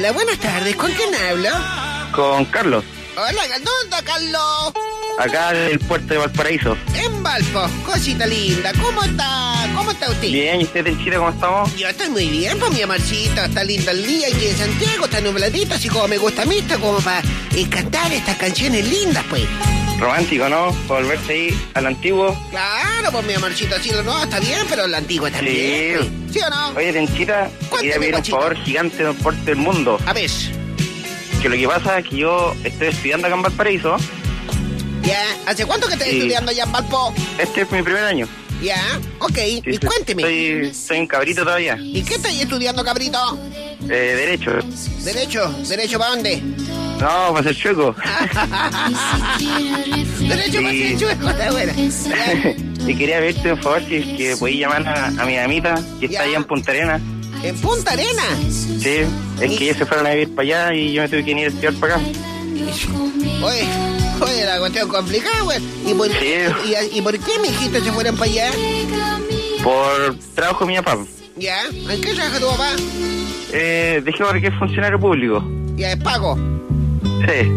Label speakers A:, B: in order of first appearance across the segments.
A: Hola, buenas tardes. ¿Con quién hablo?
B: Con Carlos.
A: Hola, ¿dónde está Carlos?
B: Acá en el puerto de Valparaíso.
A: En Valpo, cosita linda. ¿Cómo está? ¿Cómo está usted?
B: Bien, ¿y usted en Chile cómo estamos?
A: Yo estoy muy bien, pues mi amorcito. Está lindo el día aquí en Santiago, está nubladito, así como me gusta a mí, está como para cantar estas canciones lindas, pues.
B: Romántico, ¿no? Volverse ahí al antiguo.
A: Claro, pues mi amorcito, así no, está bien, pero la antigua también.
B: Sí.
A: ¿Sí o no?
B: Oye, Tenchita, quería pedir un favor gigante de parte del mundo.
A: A ver.
B: Que lo que pasa es que yo estoy estudiando acá en Valparaíso.
A: Ya, ¿hace cuánto que estás estudiando allá en Valpo?
B: Este es mi primer año.
A: Ya, ok,
B: Sí,
A: y cuénteme.
B: Soy un cabrito todavía.
A: ¿Y qué estás estudiando, cabrito?
B: Derecho.
A: ¿Derecho para dónde?
B: No, para ser chueco.
A: Derecho para ser chueco, está buena.
B: Y quería pedirte un favor si es que podéis llamar a mi mamita, que está allá en Punta Arenas.
A: ¿En Punta Arenas?
B: Sí, es que ellos se fueron a vivir para allá y yo me tuve que ir a estudiar para acá.
A: Oye, la cuestión complicada, güey. ¿Y por qué, mijito, se fueron para allá?
B: Por trabajo de mi papá.
A: ¿Ya? ¿En qué trabaja tu papá?
B: Dejé ahora que es funcionario público.
A: ¿Ya es pago?
B: Sí.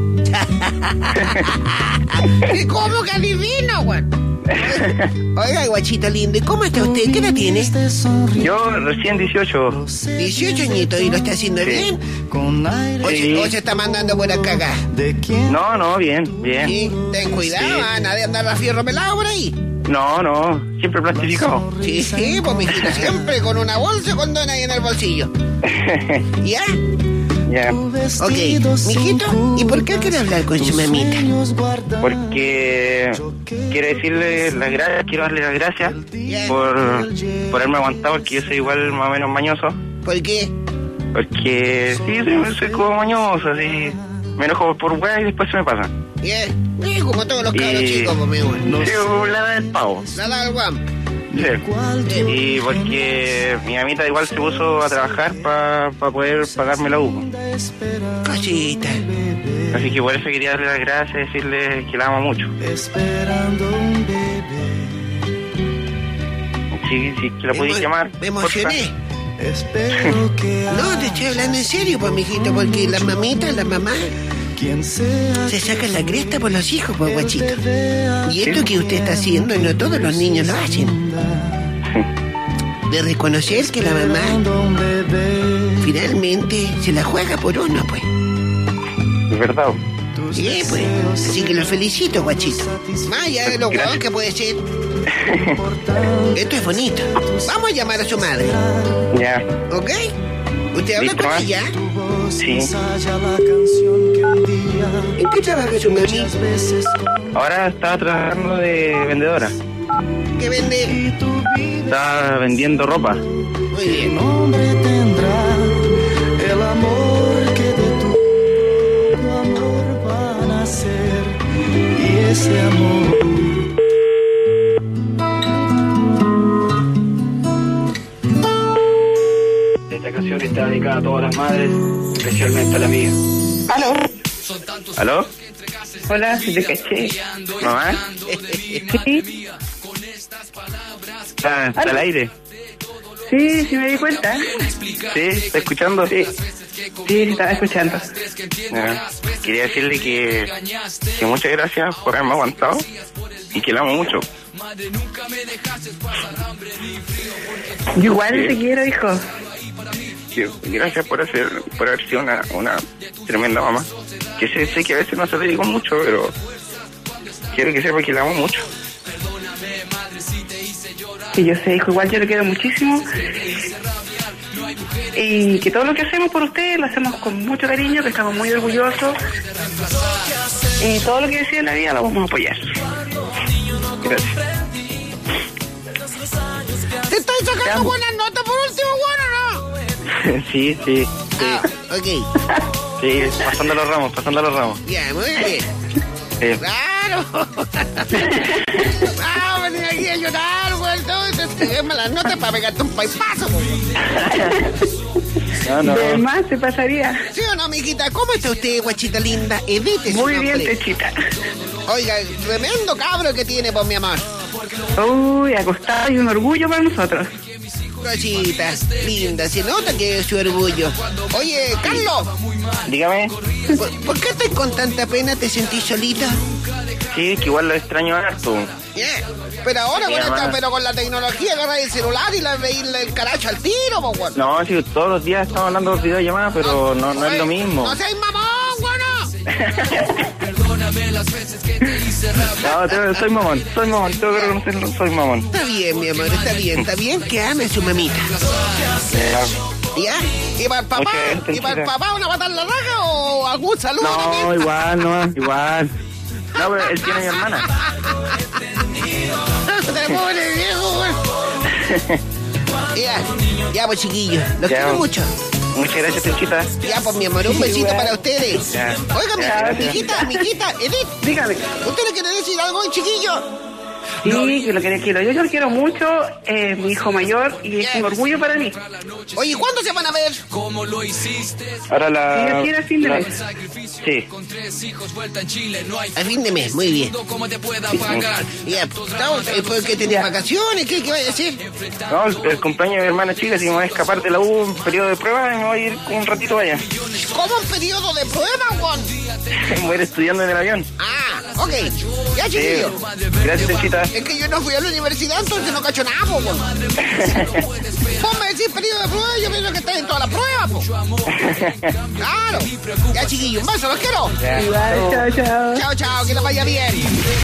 A: ¿Cómo que adivino, güey? Oiga, guachito lindo, ¿y cómo está usted? ¿Qué edad tiene?
B: Yo recién 18.
A: 18 añitos, ¿y lo está haciendo bien? ¿O se está mandando por acá?
B: No, bien.
A: Sí, ten cuidado, nadie andar a fierro pelado por ahí.
B: No, siempre plastificado.
A: Sí, pues mijito, siempre con una bolsa con donas ahí en el bolsillo. ¿Ya?
B: Ya.
A: Ok, mijito, ¿y por qué quiere hablar con su mamita?
B: Porque quiero decirle las gracias, quiero darle las gracias por haberme aguantado, porque yo soy igual más o menos mañoso.
A: ¿Por qué?
B: Porque sí, soy como mañoso, así. Me enojo por weá y después se me pasa.
A: Como todos los cabros chicos, pues, mi güey.
B: Sí, la edad del pavo.
A: La edad del guamp.
B: Sí. Y porque mi mamita igual se puso a trabajar para poder pagarme la U.
A: Cosita.
B: Así que por eso quería darle las gracias y decirle que la amo mucho. Sí, que la podéis llamar.
A: Me emocioné. No, te estoy hablando en serio, pues, mijito, porque las mamitas, las mamás se sacan la cresta por los hijos, pues, guachito. Y esto que usted está haciendo, no todos los niños lo hacen. De reconocer que la mamá finalmente se la juega por uno, pues.
B: Es verdad.
A: Sí, pues. Así que lo felicito, guachito. Más allá de lo guau que puede ser. Esto es bonito. Vamos a llamar a su madre.
B: Ya.
A: ¿Ok? ¿Usted habla con ella?
B: Sí.
A: ¿En qué trabaja su mamá?
B: Ahora estaba trabajando de vendedora.
A: ¿Qué vende?
B: Estaba vendiendo ropa.
A: Muy bien.
C: El amor que de tu amor va a nacer y ese amor.
D: Esta canción está dedicada a todas las madres, especialmente a la mía.
B: ¿Aló?
E: Hola, te caché.
B: ¿Mamá?
E: Sí,
B: ¿Está al aire?
E: sí, me di cuenta.
B: ¿Sí? ¿Está escuchando?
E: Sí, estaba escuchando.
B: Ya. Quería decirle que muchas gracias por haberme aguantado y que la amo mucho.
E: Yo igual te quiero, hijo.
B: Gracias por haber sido una tremenda mamá. Que sé que a veces no se le digo mucho, pero quiero que sepa que la amo mucho.
E: Que yo sé, hijo, igual yo le quiero muchísimo. Y que todo lo que hacemos por usted lo hacemos con mucho cariño, que estamos muy orgullosos. Y todo lo que decida en la vida lo vamos a apoyar.
B: Gracias.
A: ¿Te estoy sacando buenas notas por último, bueno, no?
B: Sí.
A: Ok.
B: Sí, pasando los ramos.
A: Ya, muy bien.
B: Sí.
A: ¡Claro! ¡Vamos, venir aquí a llorar, güey! Te déjame las notas para pegarte un paipazo.
B: No.
E: De más se pasaría.
A: ¿Sí o no, amiguita? ¿Cómo está usted, guachita linda? Evite
E: Muy bien, Techita.
A: Oiga, tremendo cabro que tiene, por mi amor.
E: Uy, acostado y un orgullo para nosotros.
A: Cosita linda, se nota que es su orgullo. Oye, Carlos.
B: Dígame.
A: ¿Por qué estás con tanta pena? ¿Te sentís solito?
B: Sí, que igual lo extraño harto.
A: Pero ahora
B: Sí,
A: pero con la tecnología, agarra el celular y la veis el caracho al tiro, po, weón.
B: No, sí, todos los días estamos hablando por videollamadas, pero no es lo mismo.
A: No seas mamón, bueno.
B: No, soy mamón, tengo que reconocerlo, soy mamón.
A: Está bien, mi amor, está bien que ame a su mamita. ¿Ya? ¿Y para el papá? ¿Y para el papá una patada en la raja o algún saludo también?
B: No, igual. No, pero él tiene a mi hermana.
A: Pobre viejo, güey. Ya, pues chiquillos, los quiero mucho.
B: Muchas gracias, Tenchita.
A: Ya, pues mi amor, un besito para ustedes.
B: Ya.
A: Óigame, mijita, Edith.
E: Dígame.
A: ¿Usted le quiere decir algo al chiquillo?
E: Sí, que lo quiero. Yo lo quiero mucho, mi hijo mayor, y es un orgullo para mí.
A: Oye, ¿cuándo se van a ver?
B: Ahora
E: Si Dios quiere, a fin de mes.
B: Sí.
A: A fin de mes, muy bien. Ya, ¿por qué tenés vacaciones? ¿Qué vaya a decir?
B: No, el cumpleaños de mi hermana chica, si me voy a escapar de la U, un periodo de prueba, y me voy a ir un ratito allá.
A: ¿Cómo un periodo de prueba, Juan?
B: Me voy a ir estudiando en el avión.
A: Ok. Ya, chiquillo.
B: Gracias, Tenchita.
A: Es que yo no fui a la universidad, entonces no cacho nada, po, Juan. Vos me decís periodo de prueba y yo pienso que estás en toda la prueba, po. Claro. Ya, chiquillo, un beso, los quiero.
E: Igual, chao.
A: Chao, que les vaya bien.